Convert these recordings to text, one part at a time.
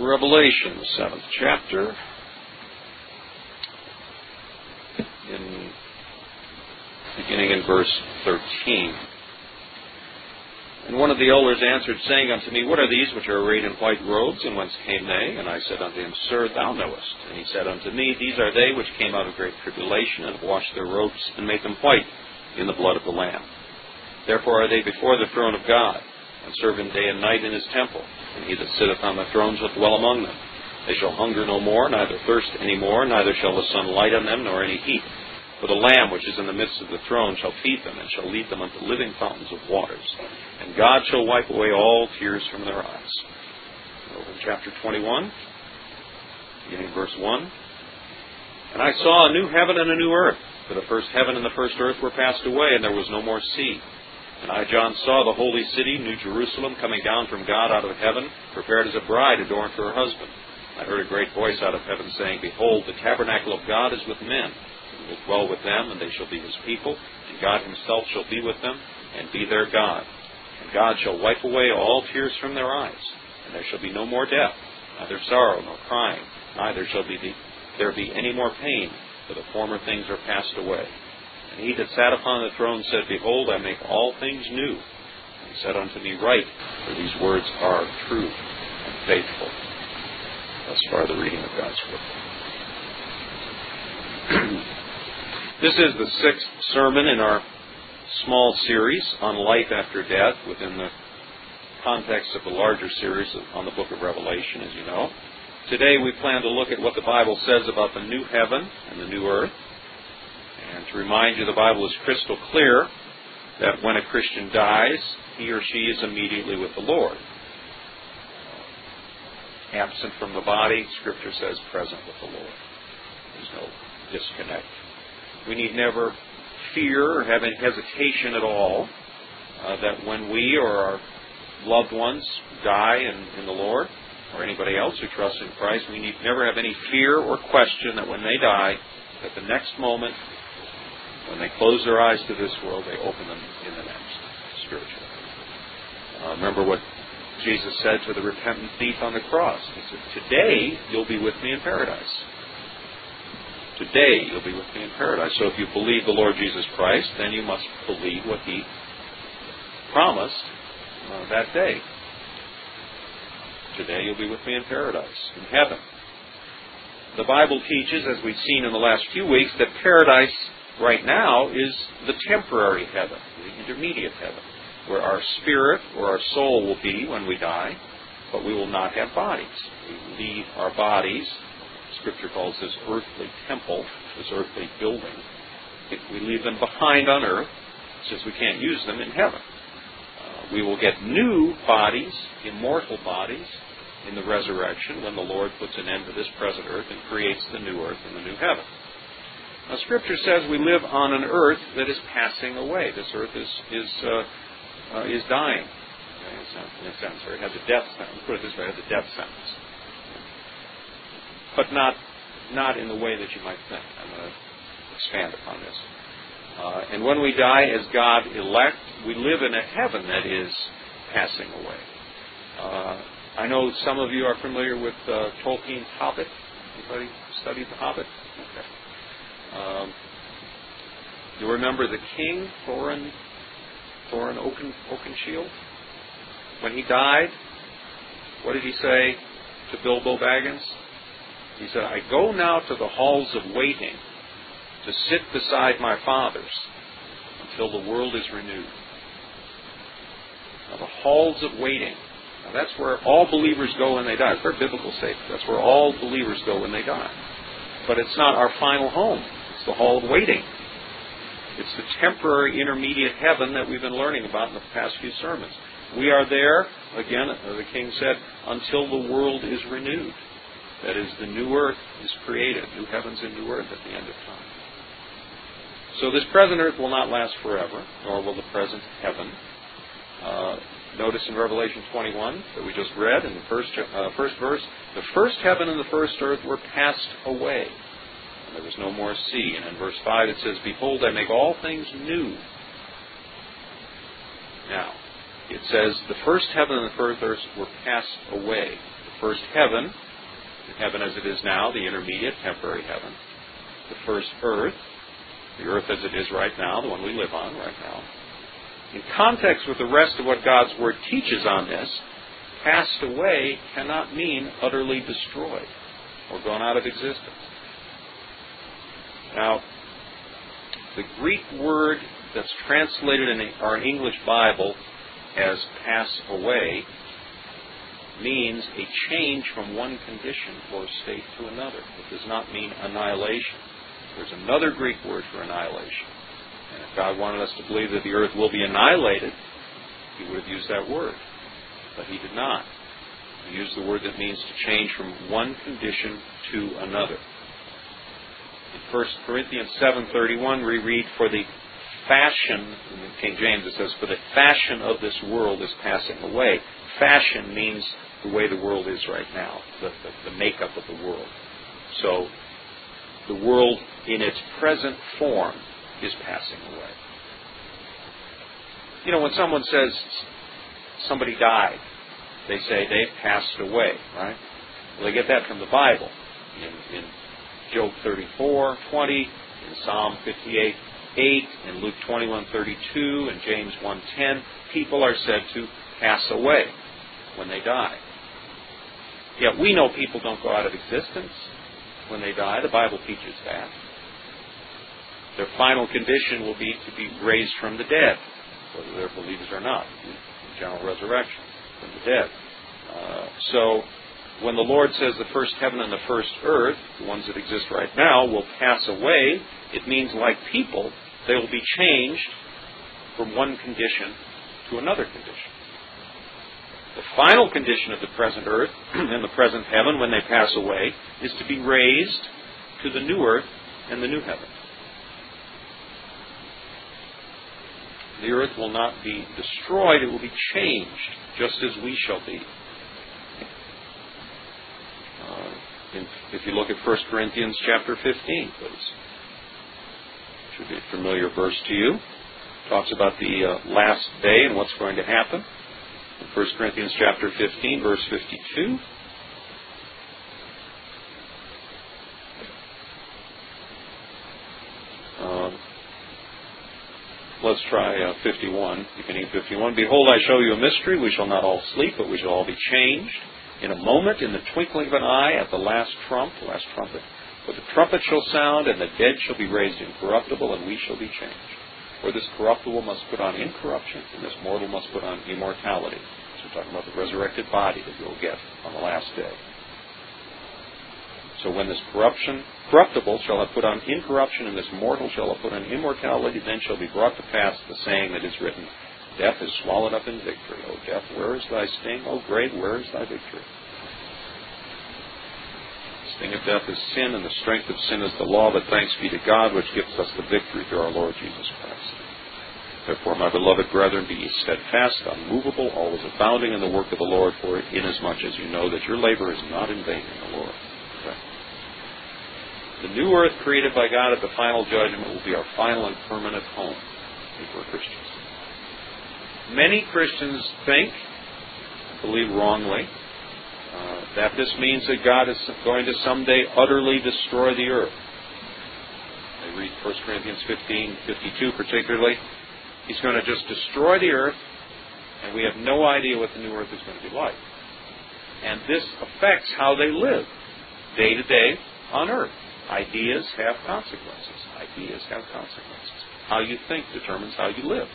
Revelation, the 7th chapter, beginning in verse 13. And one of the elders answered, saying unto me, What are these which are arrayed in white robes, and whence came they? And I said unto him, Sir, thou knowest. And he said unto me, These are they which came out of great tribulation, and have washed their robes, and made them white in the blood of the Lamb. Therefore are they before the throne of God, and serve him day and night in his temple. And he that sitteth on the throne shall dwell among them. They shall hunger no more, neither thirst any more, neither shall the sun light on them, nor any heat. For the Lamb which is in the midst of the throne shall feed them, and shall lead them unto living fountains of waters. And God shall wipe away all tears from their eyes. Over in chapter 21, beginning verse 1. And I saw a new heaven and a new earth, for the first heaven and the first earth were passed away, and there was no more sea. And I, John, saw the holy city, New Jerusalem, coming down from God out of heaven, prepared as a bride adorned for her husband. I heard a great voice out of heaven saying, Behold, the tabernacle of God is with men. He will dwell with them, and they shall be his people, and God himself shall be with them, and be their God. And God shall wipe away all tears from their eyes, and there shall be no more death, neither sorrow nor crying, neither shall there be any more pain, for the former things are passed away. And he that sat upon the throne said, Behold, I make all things new. And he said unto me, Write, for these words are true and faithful. Thus far the reading of God's Word. This is the 6th sermon in our small series on life after death within the context of the larger series on the book of Revelation, as you know. Today we plan to look at what the Bible says about the new heaven and the new earth. And to remind you, the Bible is crystal clear that when a Christian dies, he or she is immediately with the Lord. Absent from the body, Scripture says present with the Lord. There's no disconnect. We need never fear or have any hesitation at all that when we or our loved ones die in the Lord, or anybody else who trusts in Christ, we need never have any fear or question that when they die, that the next moment, when they close their eyes to this world, they open them in the next, spiritually. Remember what Jesus said to the repentant thief on the cross. He said, Today you'll be with me in paradise. Today you'll be with me in paradise. So if you believe the Lord Jesus Christ, then you must believe what He promised that day. Today you'll be with me in paradise, in heaven. The Bible teaches, as we've seen in the last few weeks, that paradise right now is the temporary heaven, the intermediate heaven, where our spirit or our soul will be when we die, but we will not have bodies. We leave our bodies. Scripture calls this earthly temple, this earthly building. We leave them behind on earth, since we can't use them in heaven. We will get new bodies, immortal bodies, in the resurrection when the Lord puts an end to this present earth and creates the new earth and the new heaven. Now, Scripture says we live on an earth that is passing away. This earth is dying. In a sense, or it has a death sentence. Put it this way, it has a death sentence. But not in the way that you might think. I'm going to expand upon this. And when we die as God elect, we live in a heaven that is passing away. I know some of you are familiar with Tolkien's Hobbit. Anybody studied the Hobbit? Okay. You remember the king, Thorin Oakenshield? When he died, what did he say to Bilbo Baggins? He said, I go now to the halls of waiting to sit beside my fathers until the world is renewed. Now, the halls of waiting. Now, that's where all believers go when they die. It's a very biblical statement. That's where all believers go when they die. But it's not our final home. It's the hall of waiting. It's the temporary intermediate heaven that we've been learning about in the past few sermons. We are there, again, the king said, until the world is renewed. That is, the new earth is created, new heavens and new earth at the end of time. So this present earth will not last forever, nor will the present heaven. Notice in Revelation 21 that we just read in the first verse, the first heaven and the first earth were passed away. And there was no more sea. And in verse 5 it says, Behold, I make all things new. Now, it says the first heaven and the first earth were passed away. The first heaven, the heaven as it is now, the intermediate, temporary heaven. The first earth, the earth as it is right now, the one we live on right now. In context with the rest of what God's Word teaches on this, passed away cannot mean utterly destroyed or gone out of existence. Now, the Greek word that's translated in our English Bible as pass away means a change from one condition or state to another. It does not mean annihilation. There's another Greek word for annihilation. And if God wanted us to believe that the earth will be annihilated, He would have used that word. But He did not. He used the word that means to change from one condition to another. In 1 Corinthians 7:31 we read, for the fashion, in King James it says, for the fashion of this world is passing away. Fashion means the way the world is right now, the makeup of the world. So the world in its present form is passing away. You know, when someone says somebody died, they say they've passed away, right? Well, they get that from the Bible. In Job 34:20, in Psalm 58:8, in Luke 21:32, in James 1:10, people are said to pass away when they die. Yet we know people don't go out of existence when they die. The Bible teaches that. Their final condition will be to be raised from the dead, whether they're believers or not, general resurrection from the dead. So when the Lord says the first heaven and the first earth, the ones that exist right now, will pass away, it means like people, they will be changed from one condition to another condition. The final condition of the present earth and the present heaven when they pass away is to be raised to the new earth and the new heaven. The earth will not be destroyed, it will be changed, just as we shall be. If you look at 1 Corinthians chapter 15, please. Should be a familiar verse to you. It talks about the last day and what's going to happen. In 1 Corinthians chapter 15, verse 52. Let's try 51, beginning 51. Behold, I show you a mystery. We shall not all sleep, but we shall all be changed. In a moment, in the twinkling of an eye, at the last trumpet. For the trumpet shall sound, and the dead shall be raised incorruptible, and we shall be changed. For this corruptible must put on incorruption, and this mortal must put on immortality. So we're talking about the resurrected body that you'll get on the last day. So when this corruptible shall have put on incorruption, and this mortal shall have put on immortality, then shall be brought to pass the saying that is written, death is swallowed up in victory. O death, where is thy sting? O grave, where is thy victory? The sting of death is sin, and the strength of sin is the law, but thanks be to God, which gives us the victory through our Lord Jesus Christ. Therefore, my beloved brethren, be ye steadfast, unmovable, always abounding in the work of the Lord, for inasmuch as you know that your labor is not in vain in the Lord. Okay. The new earth created by God at the final judgment will be our final and permanent home if we're Christians. Many Christians think, believe wrongly, that this means that God is going to someday utterly destroy the earth. They read 1 Corinthians 15:52 particularly. He's going to just destroy the earth, and we have no idea what the new earth is going to be like. And this affects how they live day to day on earth. Ideas have consequences. Ideas have consequences. How you think determines how you live.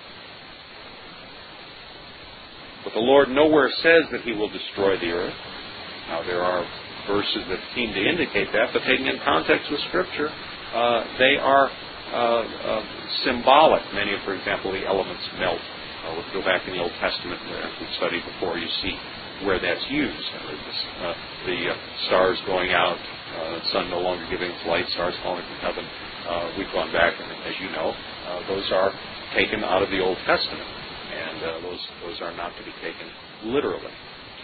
But the Lord nowhere says that He will destroy the earth. Now, there are verses that seem to indicate that, but taken in context with Scripture, they are symbolic. Many of, for example, the elements melt. We'll go back in the Old Testament and we study before, you see where that's used. The stars going out, the sun no longer giving its light, stars falling from heaven. We've gone back, and as you know, those are taken out of the Old Testament. And those are not to be taken literally.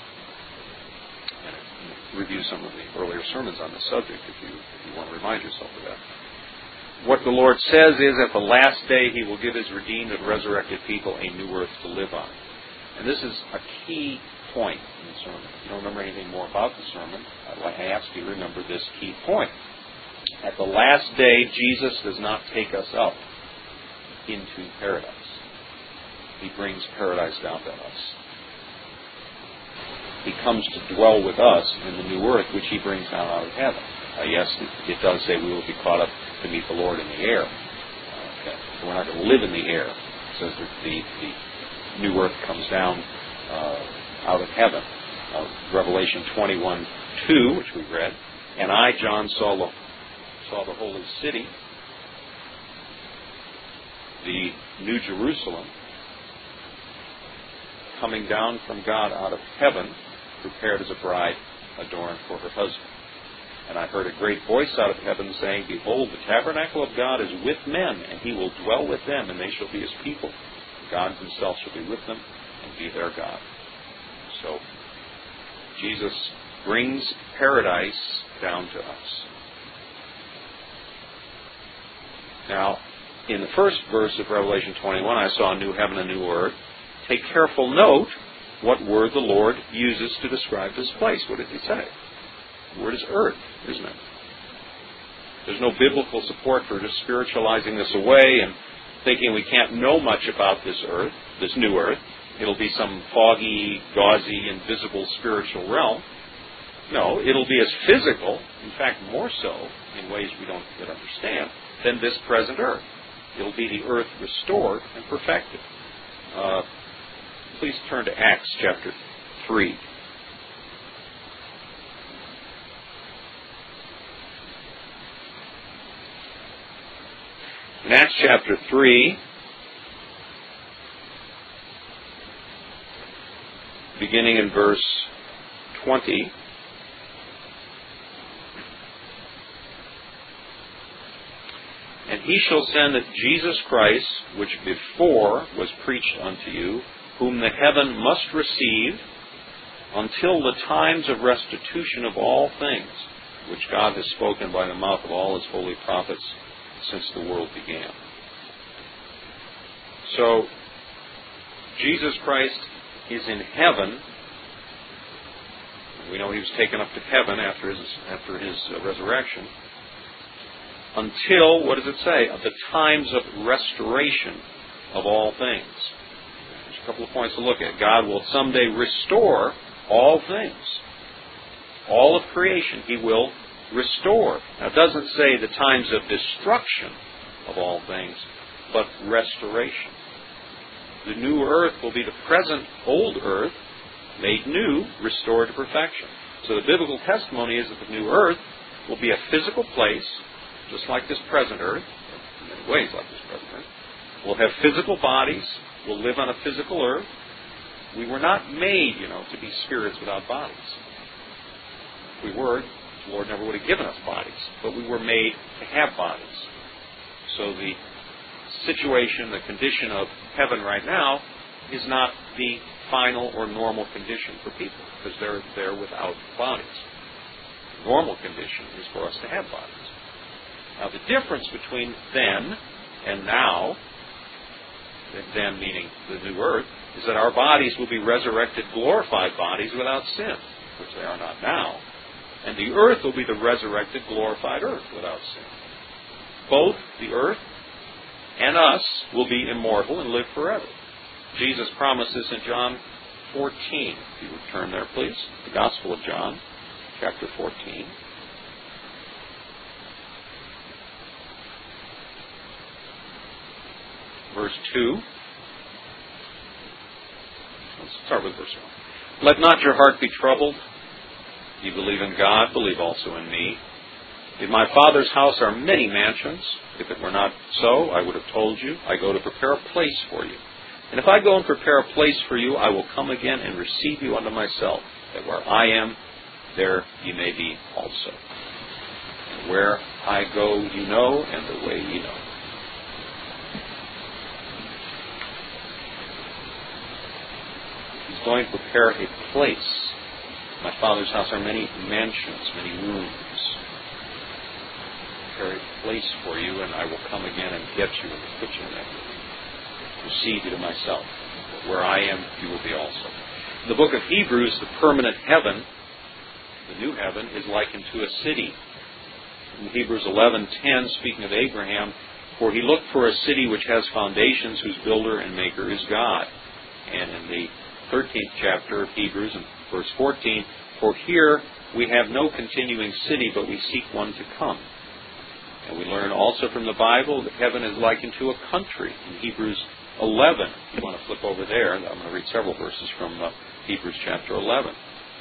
And review some of the earlier sermons on the subject if you want to remind yourself of that. What the Lord says is at the last day He will give His redeemed and resurrected people a new earth to live on. And this is a key point in the sermon. If you don't remember anything more about the sermon, I ask you to remember this key point. At the last day, Jesus does not take us up into paradise. He brings paradise down to us. He comes to dwell with us in the new earth, which He brings down out of heaven. Yes, it does say we will be caught up to meet the Lord in the air. Okay. We're not going to live in the air. It says that the new earth comes down out of heaven. Revelation 21:2, which we read. And I, John, saw the holy city, the New Jerusalem, coming down from God out of heaven, prepared as a bride adorned for her husband. And I heard a great voice out of heaven saying, Behold, the tabernacle of God is with men, and He will dwell with them, and they shall be His people. God Himself shall be with them, and be their God. So, Jesus brings paradise down to us. Now, in the first verse of Revelation 21, I saw a new heaven and a new earth. Take careful note what word the Lord uses to describe this place. What did He say? The word is earth, isn't it? There's no biblical support for just spiritualizing this away and thinking we can't know much about this earth, this new earth. It'll be some foggy, gauzy, invisible spiritual realm. No, it'll be as physical, in fact more so, in ways we don't yet understand, than this present earth. It'll be the earth restored and perfected. Please turn to Acts chapter 3. In Acts chapter 3, beginning in verse 20, And He shall send Jesus Christ, which before was preached unto you, whom the heaven must receive, until the times of restitution of all things, which God has spoken by the mouth of all His holy prophets since the world began. So, Jesus Christ is in heaven. We know He was taken up to heaven after His resurrection. Until, what does it say? Of the times of restoration of all things. There's a couple of points to look at. God will someday restore all things. All of creation He will restore. Now it doesn't say the times of destruction of all things, but restoration. The new earth will be the present old earth, made new, restored to perfection. So the biblical testimony is that the new earth will be a physical place, just like this present earth, in many ways like this present earth. We'll have physical bodies. We'll live on a physical earth. We were not made, to be spirits without bodies. If we were, the Lord never would have given us bodies. But we were made to have bodies. So the situation, the condition of heaven right now is not the final or normal condition for people, because they're there without bodies. The normal condition is for us to have bodies. Now, the difference between then and now, then meaning the new earth, is that our bodies will be resurrected, glorified bodies without sin, which they are not now. And the earth will be the resurrected, glorified earth without sin. Both the earth and us will be immortal and live forever. Jesus promises in John 14. If you would turn there, please. The Gospel of John, chapter 14. Verse 2. Let's start with verse 1. Let not your heart be troubled. You believe in God, believe also in me. In my Father's house are many mansions. If it were not so, I would have told you. I go to prepare a place for you. And if I go and prepare a place for you, I will come again and receive you unto myself, that where I am, there ye may be also. And where I go, you know, and the way ye know. He's going to prepare a place. My Father's house are many mansions, many rooms. Prepare a place for you, and I will come again and get you and put you in there. Receive you to myself. Where I am, you will be also. In the book of Hebrews, the permanent heaven, the new heaven, is likened to a city. In Hebrews 11:10, speaking of Abraham, for he looked for a city which has foundations, whose builder and maker is God. And in the 13th chapter of Hebrews, in verse 14, for here we have no continuing city, but we seek one to come. And we learn also from the Bible that heaven is likened to a country. In Hebrews 11, if you want to flip over there, I'm going to read several verses from Hebrews chapter 11.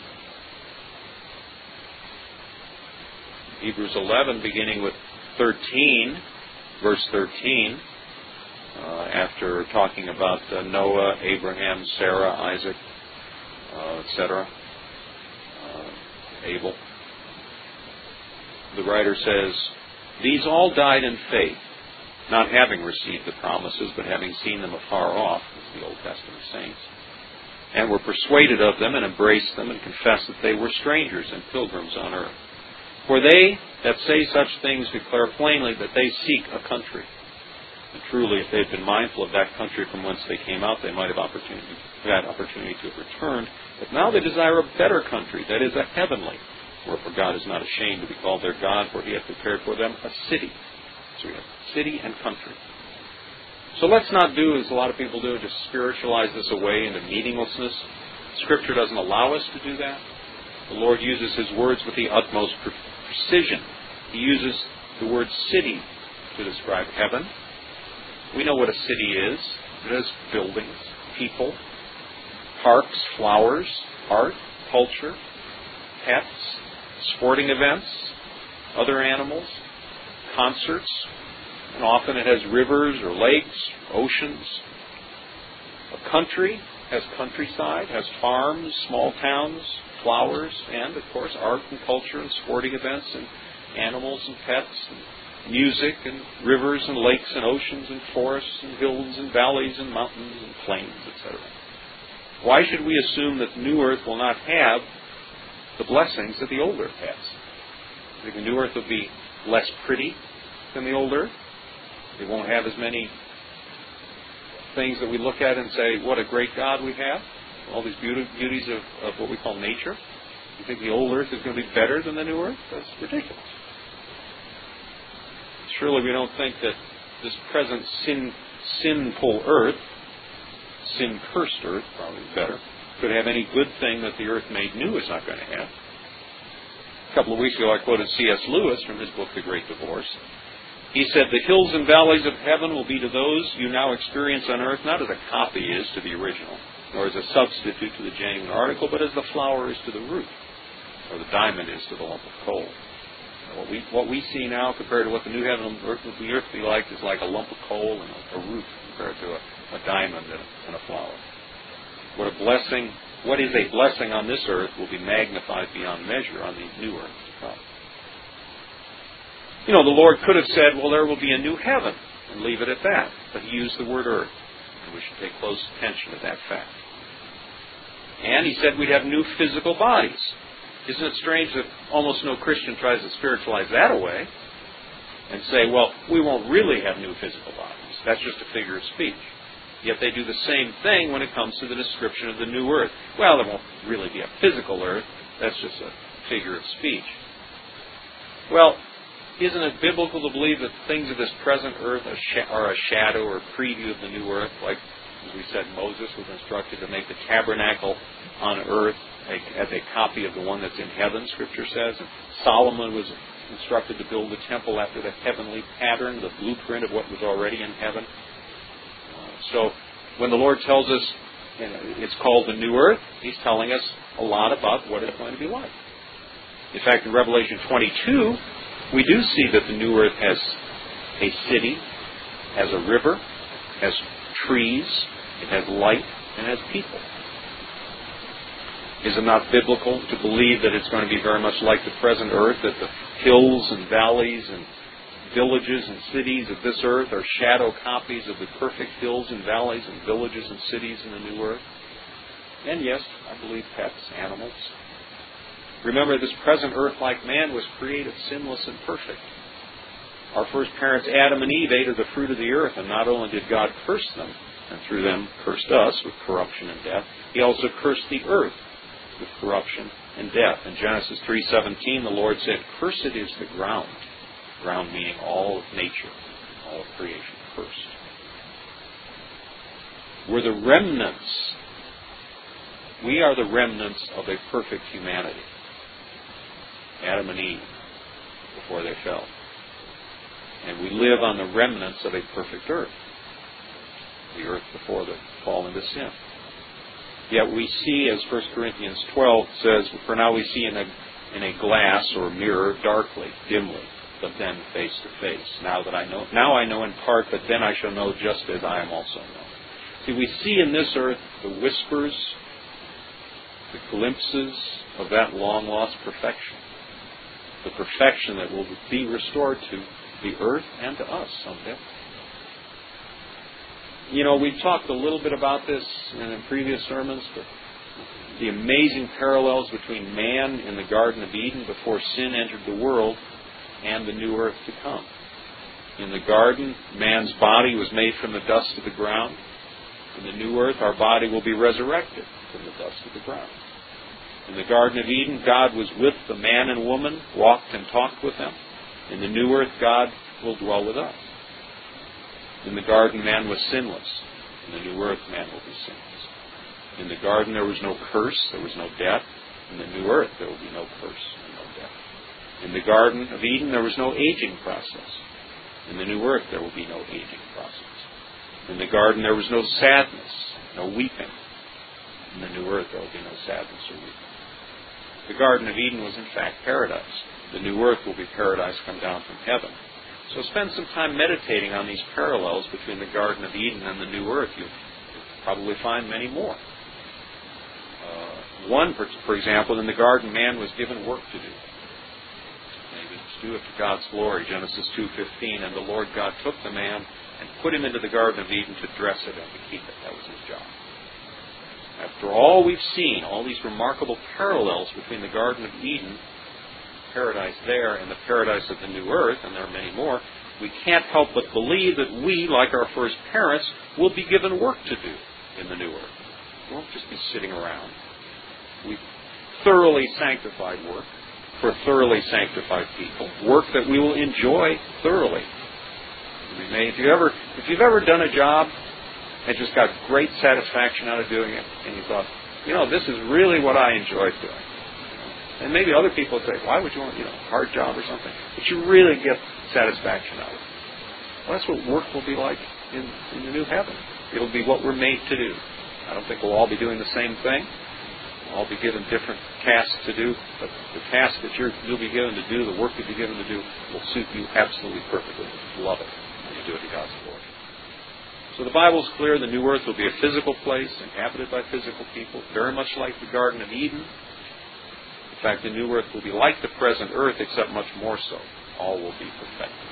Hebrews 11, beginning with 13, verse 13, after talking about Noah, Abraham, Sarah, Isaac, etc., Abel. The writer says, these all died in faith, not having received the promises, but having seen them afar off, as the Old Testament saints, and were persuaded of them, and embraced them, and confessed that they were strangers and pilgrims on earth. For they that say such things declare plainly that they seek a country. And truly, if they had been mindful of that country from whence they came out, they might have had opportunity to have returned. But now they desire a better country, that is, a heavenly. Wherefore God is not ashamed to be called their God, for he hath prepared for them a city. So we have city and country. So let's not do, as a lot of people do, just spiritualize this away into meaninglessness. Scripture doesn't allow us to do that. The Lord uses His words with the utmost precision. He uses the word city to describe heaven. We know what a city is. It has buildings, people, parks, flowers, art, culture, pets, sporting events, other animals, concerts, and often it has rivers or lakes, oceans. A country has countryside, has farms, small towns, flowers, and, of course, art and culture and sporting events and animals and pets and music and rivers and lakes and oceans and forests and hills and valleys and mountains and plains, etc. Why should we assume that the new earth will not have the blessings that the old earth has? I think the new earth will be less pretty than the old earth. It won't have as many things that we look at and say, what a great God we have. All these beauties of what we call nature. You think the old earth is going to be better than the new earth? That's ridiculous. Surely we don't think that this present sinful earth, sin-cursed earth, probably better, could have any good thing that the earth made new is not going to have. A couple of weeks ago I quoted C.S. Lewis from his book, The Great Divorce. He said, the hills and valleys of heaven will be to those you now experience on earth, not as a copy is to the original, nor as a substitute to the genuine article, but as the flower is to the root, or the diamond is to the lump of coal. What we see now compared to what the new heaven and earth will be like is like a lump of coal and a root compared to a diamond and a flower. What is a blessing on this earth will be magnified beyond measure on the new earth to come. You know, the Lord could have said, well, there will be a new heaven, and leave it at that. But He used the word earth, and we should pay close attention to that fact. And He said we'd have new physical bodies. Isn't it strange that almost no Christian tries to spiritualize that away and say, well, we won't really have new physical bodies. That's just a figure of speech. Yet they do the same thing when it comes to the description of the new earth. Well, there won't really be a physical earth. That's just a figure of speech. Well, isn't it biblical to believe that things of this present earth are a shadow or a preview of the new earth? Like, as we said, Moses was instructed to make the tabernacle on earth as a copy of the one that's in heaven, Scripture says. And Solomon was instructed to build the temple after the heavenly pattern, the blueprint of what was already in heaven. So when the Lord tells us it's called the new earth, He's telling us a lot about what it's going to be like. In fact, in Revelation 22, we do see that the new earth has a city, has a river, has trees, it has light, and has people. Is it not biblical to believe that it's going to be very much like the present earth, that the hills and valleys and villages and cities of this earth are shadow copies of the perfect hills and valleys and villages and cities in the new earth? And yes, I believe pets, animals. Remember, this present earth-like man was created sinless and perfect. Our first parents, Adam and Eve, ate of the fruit of the earth, and not only did God curse them, and through them cursed us with corruption and death. He also cursed the earth with corruption and death. In Genesis 3:17, the Lord said, "Cursed is the ground." Ground meaning all of nature, all of creation, cursed. We're the remnants. We are the remnants of a perfect humanity. Adam and Eve, before they fell. And we live on the remnants of a perfect earth. The earth before the fall into sin. Yet we see, as 1 Corinthians 12 says, "For now we see in a glass or mirror darkly, dimly, but then face to face. Now I know in part, but then I shall know just as I am also known." See, we see in this earth the whispers, the glimpses of that long-lost perfection. The perfection that will be restored to the earth and to us someday. You know, we've talked a little bit about this in previous sermons, but the amazing parallels between man in the Garden of Eden before sin entered the world and the new earth to come. In the garden, man's body was made from the dust of the ground. In the new earth, our body will be resurrected from the dust of the ground. In the Garden of Eden, God was with the man and woman, walked and talked with them. In the new earth, God will dwell with us. In the garden, man was sinless. In the new earth, man will be sinless. In the garden, there was no curse, there was no death. In the new earth, there will be no curse and no death. In the Garden of Eden, there was no aging process. In the new earth, there will be no aging process. In the garden, there was no sadness, no weeping. In the new earth, there will be no sadness or weeping. The Garden of Eden was, in fact, paradise. The new earth will be paradise come down from heaven. So spend some time meditating on these parallels between the Garden of Eden and the new earth. You'll probably find many more. One, for example, in the garden, man was given work to do. He was to do it for God's glory, Genesis 2:15. And the Lord God took the man and put him into the Garden of Eden to dress it and to keep it. That was his job. After all we've seen, all these remarkable parallels between the Garden of Eden, paradise there, and the paradise of the new earth, and there are many more, we can't help but believe that we, like our first parents, will be given work to do in the new earth. We won't just be sitting around. We thoroughly sanctified work for thoroughly sanctified people. Work that we will enjoy thoroughly. If you've ever done a job and just got great satisfaction out of doing it, and you thought, this is really what I enjoyed doing. And maybe other people say, why would you want, a hard job or something? But you really get satisfaction out of it. Well, that's what work will be like in the new heaven. It'll be what we're made to do. I don't think we'll all be doing the same thing. We'll all be given different tasks to do, but the task that you'll be given to do, the work you'll be given to do, will suit you absolutely perfectly. You'll love it when you do it to God's glory. So the Bible's clear. The new earth will be a physical place, inhabited by physical people, very much like the Garden of Eden. In fact, the new earth will be like the present earth, except much more so. All will be perfected.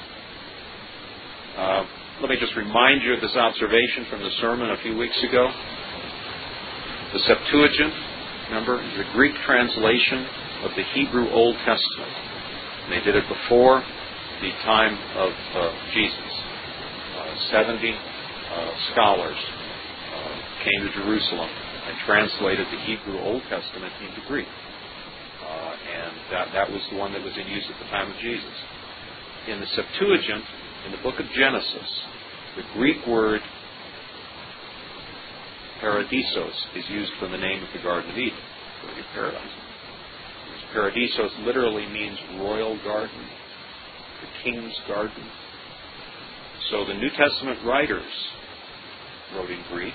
Let me just remind you of this observation from the sermon a few weeks ago. The Septuagint, remember, is the Greek translation of the Hebrew Old Testament. And they did it before the time of Jesus. 70 scholars came to Jerusalem and translated the Hebrew Old Testament into Greek. And that was the one that was in use at the time of Jesus. In the Septuagint, in the book of Genesis, the Greek word paradisos is used for the name of the Garden of Eden, for paradise. Paradisos literally means royal garden, the king's garden. So the New Testament writers wrote in Greek.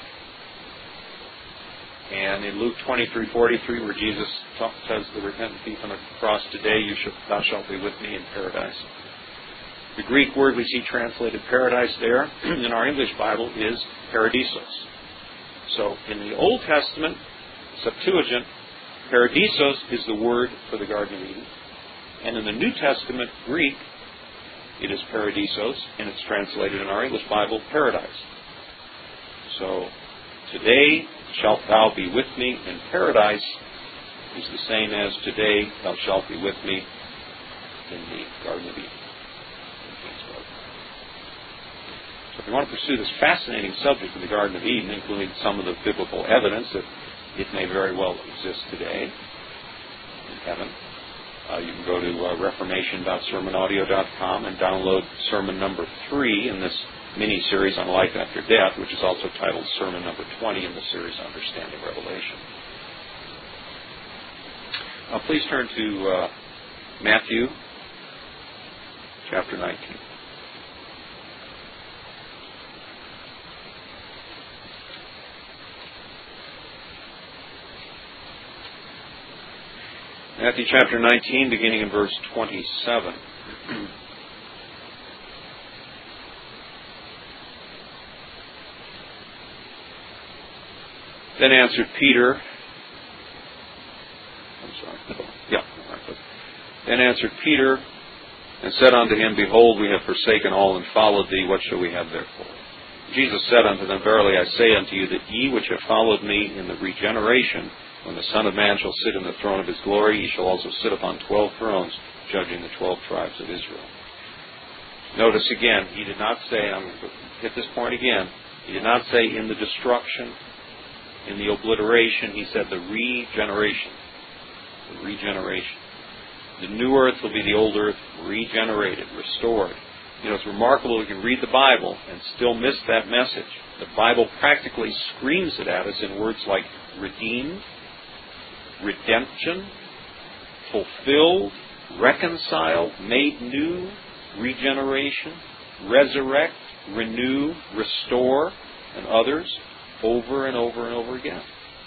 And in Luke 23:43, where Jesus tells the repentant thief on the cross, today thou shalt be with me in paradise. The Greek word we see translated paradise there in our English Bible is paradisos. So in the Old Testament, Septuagint, paradisos is the word for the Garden of Eden. And in the New Testament, Greek, it is paradisos, and it's translated in our English Bible, paradise. So today shalt thou be with me in paradise is the same as today thou shalt be with me in the Garden of Eden. So So if you want to pursue this fascinating subject of the Garden of Eden, including some of the biblical evidence that it may very well exist today in heaven, you can go to reformation.sermonaudio.com and download sermon number 3 in this mini-series on life after death, which is also titled sermon number 20 in the series Understanding Revelation. Please turn to Matthew chapter 19. Matthew chapter 19, beginning in verse 27. Then answered Peter, Then answered Peter and said unto him, Behold, we have forsaken all and followed thee. What shall we have therefore? Jesus said unto them, Verily I say unto you, that ye which have followed me in the regeneration, when the Son of Man shall sit in the throne of his glory, ye shall also sit upon 12 thrones, judging the 12 tribes of Israel. Notice again, he did not say, I'm going to hit this point again, he did not say in the destruction, in the obliteration. He said the regeneration. The regeneration. The new earth will be the old earth regenerated, restored. You know, it's remarkable we can read the Bible and still miss that message. The Bible practically screams it at us in words like redeemed, redemption, fulfilled, reconciled, made new, regeneration, resurrect, renew, restore, and others over and over and over again.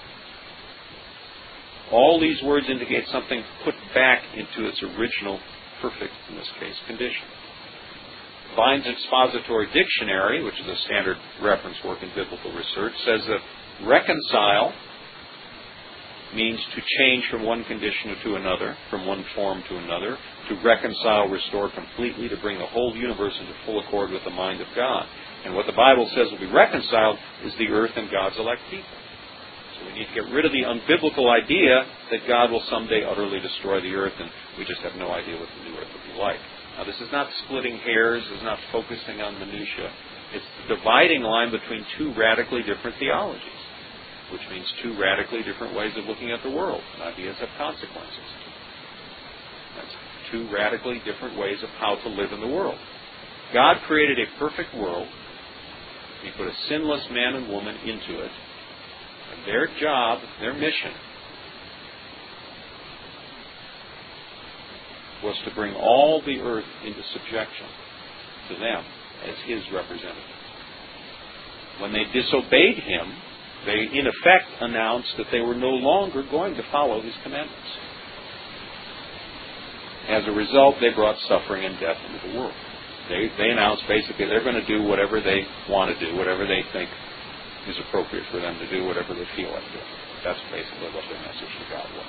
All these words indicate something put back into its original, perfect, in this case, condition. Vine's Expository Dictionary, which is a standard reference work in biblical research, says that reconcile means to change from one condition to another, from one form to another, to reconcile, restore completely, to bring the whole universe into full accord with the mind of God. And what the Bible says will be reconciled is the earth and God's elect people. So we need to get rid of the unbiblical idea that God will someday utterly destroy the earth, and we just have no idea what the new earth will be like. Now, this is not splitting hairs, this is not focusing on minutiae. It's the dividing line between two radically different theologies, which means two radically different ways of looking at the world, and ideas have consequences. That's two radically different ways of how to live in the world. God created a perfect world. He put a sinless man and woman into it. And their job, their mission, was to bring all the earth into subjection to them as His representative. When they disobeyed Him, they in effect announced that they were no longer going to follow His commandments. As a result, they brought suffering and death into the world. They announced basically they're going to do whatever they want to do, whatever they think is appropriate for them to do, whatever they feel like doing. That's basically what their message to God was.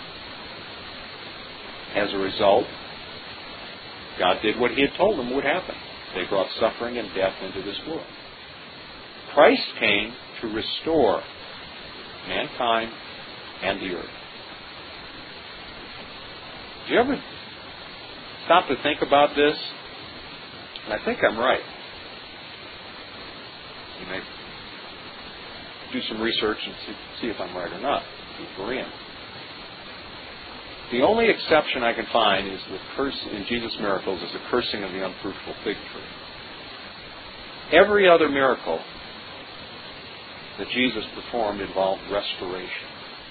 As a result, God did what He had told them would happen. They brought suffering and death into this world. Christ came to restore mankind and the earth. Do you ever stop to think about this? And I think I'm right. You may do some research and see if I'm right or not. In Korean. The only exception I can find is the curse in Jesus' miracles is the cursing of the unfruitful fig tree. Every other miracle that Jesus performed involved restoration.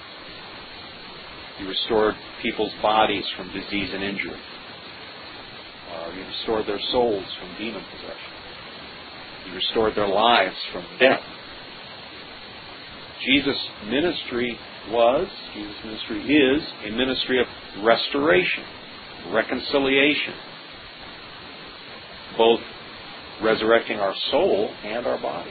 He restored people's bodies from disease and injury. He restored their souls from demon possession. He restored their lives from death. Jesus' ministry is a ministry of restoration, reconciliation, both resurrecting our soul and our body,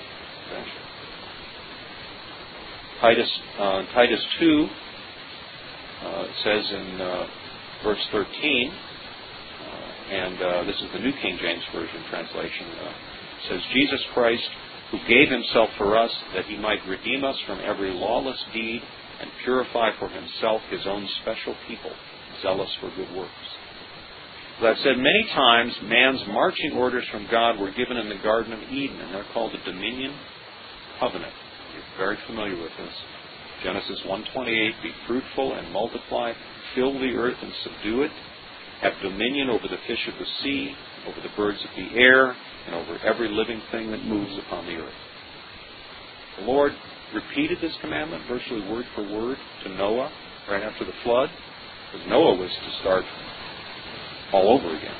eventually. Titus 2 says in verse 13, and this is the New King James Version translation, says, Jesus Christ, who gave Himself for us, that He might redeem us from every lawless deed and purify for Himself His own special people, zealous for good works. As I've said many times, man's marching orders from God were given in the Garden of Eden, and they're called the Dominion Covenant. You're very familiar with this. Genesis 1:28, be fruitful and multiply, fill the earth and subdue it, have dominion over the fish of the sea, over the birds of the air, and over every living thing that moves upon the earth. The Lord repeated this commandment virtually word for word to Noah right after the flood, because Noah was to start all over again.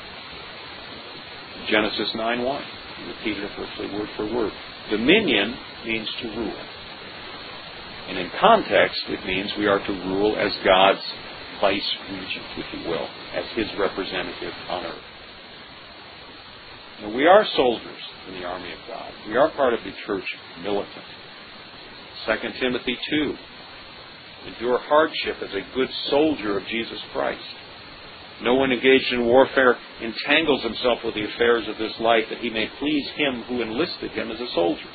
Genesis 9:1, he repeated it virtually word for word. Dominion means to rule. And in context, it means we are to rule as God's vice regent, if you will, as His representative on earth. Now, we are soldiers in the army of God. We are part of the church militant. 2 Timothy 2, endure hardship as a good soldier of Jesus Christ. No one engaged in warfare entangles himself with the affairs of this life, that he may please Him who enlisted him as a soldier.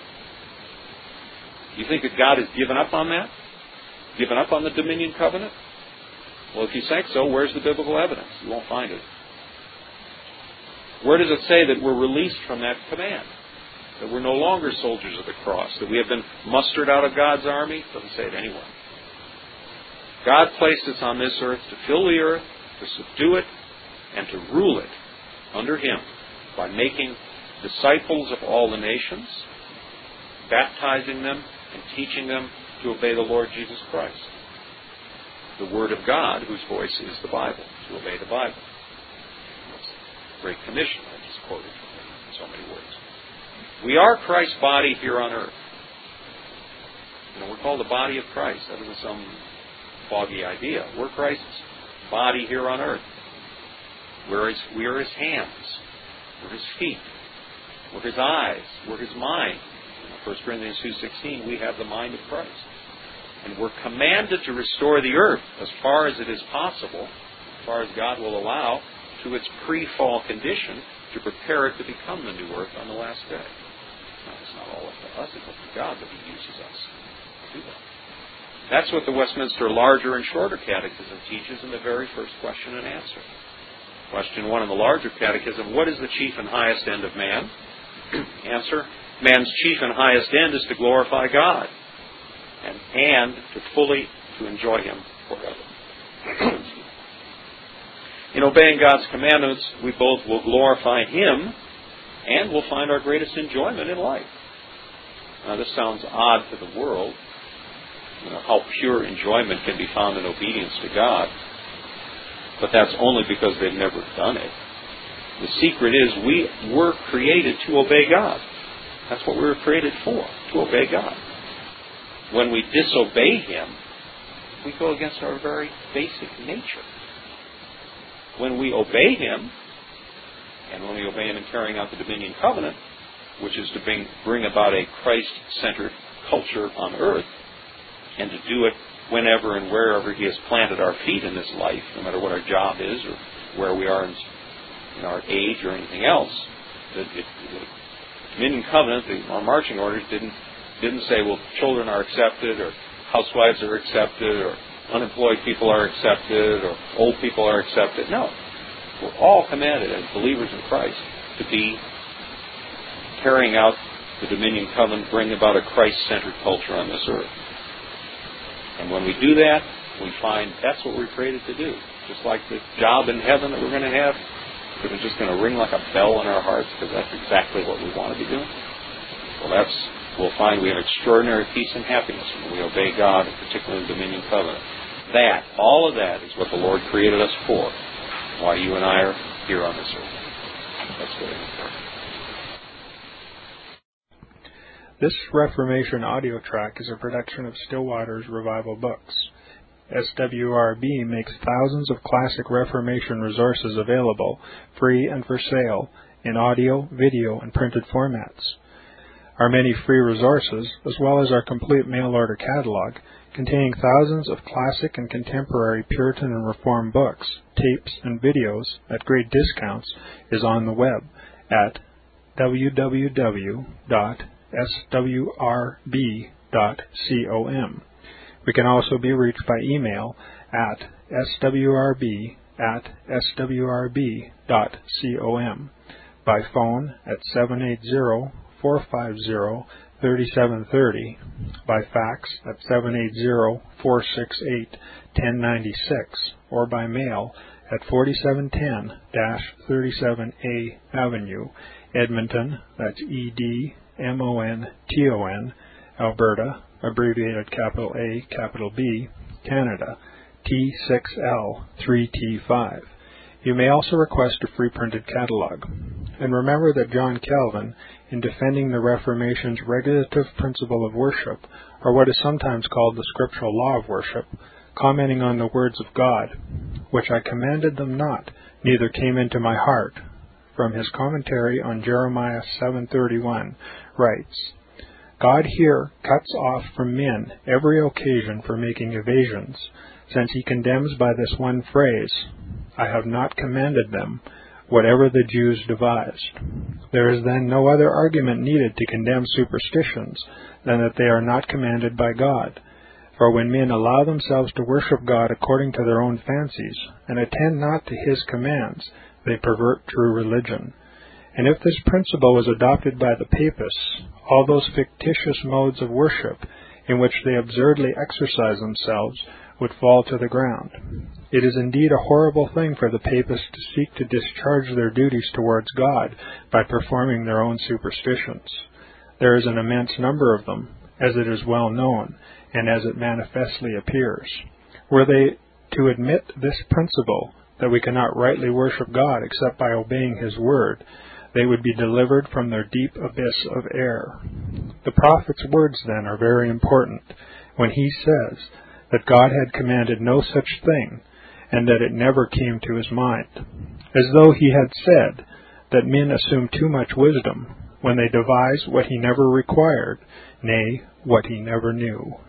You think that God has given up on that? Given up on the Dominion Covenant? Well, if you think so, where's the biblical evidence? You won't find it. Where does it say that we're released from that command? That we're no longer soldiers of the cross? That we have been mustered out of God's army? It doesn't say it anywhere. God placed us on this earth to fill the earth, to subdue it, and to rule it under Him by making disciples of all the nations, baptizing them, and teaching them to obey the Lord Jesus Christ. The Word of God, whose voice is the Bible, to obey the Bible. That's the Great Commission I just quoted in so many words. We are Christ's body here on earth. We're called the body of Christ. That isn't some foggy idea. We're Christ's body here on earth. We are His hands. We're His feet. We're His eyes. We're His mind. 1 Corinthians 2:16, we have the mind of Christ. And we're commanded to restore the earth as far as it is possible, as far as God will allow, to its pre-fall condition, to prepare it to become the new earth on the last day. Now, it's not all up to us, it's up to God that He uses us to do that. That's what the Westminster Larger and Shorter Catechism teaches in the very first question and answer. Question 1 in the Larger Catechism, what is the chief and highest end of man? Answer, man's chief and highest end is to glorify God and to enjoy Him forever. In obeying God's commandments, we both will glorify Him and will find our greatest enjoyment in life. Now, this sounds odd to the world, how pure enjoyment can be found in obedience to God, but that's only because they've never done it. The secret is we were created to obey God. That's what we were created for, to obey God. When we disobey Him, we go against our very basic nature. When we obey Him, and when we obey Him in carrying out the Dominion Covenant, which is to bring about a Christ-centered culture on earth, and to do it whenever and wherever He has planted our feet in this life, no matter what our job is or where we are in our age or anything else, the Dominion Covenant, our marching orders didn't say, well, children are accepted, or housewives are accepted, or unemployed people are accepted, or old people are accepted. No. We're all commanded as believers in Christ to be carrying out the Dominion Covenant, bring about a Christ-centered culture on this earth. And when we do that, we find that's what we're created to do. Just like the job in heaven that we're going to have, if it's just going to ring like a bell in our hearts because that's exactly what we want to be doing, well, we'll find we have extraordinary peace and happiness when we obey God, and particularly the Dominion Covenant. All of that is what the Lord created us for, why you and I are here on this earth. Let's go ahead and pray. This Reformation audio track is a production of Still Waters Revival Books. SWRB makes thousands of classic Reformation resources available, free and for sale, in audio, video, and printed formats. Our many free resources, as well as our complete mail-order catalog, containing thousands of classic and contemporary Puritan and Reformed books, tapes, and videos at great discounts, is on the web at www.swrb.com. We can also be reached by email at swrb.com swrb.com, by phone at 780-450-3730, by fax at 780-468-1096, or by mail at 4710-37A Avenue, Edmonton, that's Edmonton, Alberta, abbreviated capital A, capital B, Canada, T6L3T5. You may also request a free printed catalog. And remember that John Calvin, in defending the Reformation's regulative principle of worship, or what is sometimes called the scriptural law of worship, commenting on the words of God, which I commanded them not, neither came into my heart, from his commentary on Jeremiah 7:31, writes, God here cuts off from men every occasion for making evasions, since he condemns by this one phrase, I have not commanded them, whatever the Jews devised. There is then no other argument needed to condemn superstitions than that they are not commanded by God. For when men allow themselves to worship God according to their own fancies, and attend not to his commands, they pervert true religion. And if this principle was adopted by the Papists, all those fictitious modes of worship in which they absurdly exercise themselves would fall to the ground. It is indeed a horrible thing for the Papists to seek to discharge their duties towards God by performing their own superstitions. There is an immense number of them, as it is well known, and as it manifestly appears. Were they to admit this principle, that we cannot rightly worship God except by obeying his word, they would be delivered from their deep abyss of error. The prophet's words, then, are very important, when he says that God had commanded no such thing, and that it never came to his mind, as though he had said that men assume too much wisdom when they devise what he never required, nay, what he never knew.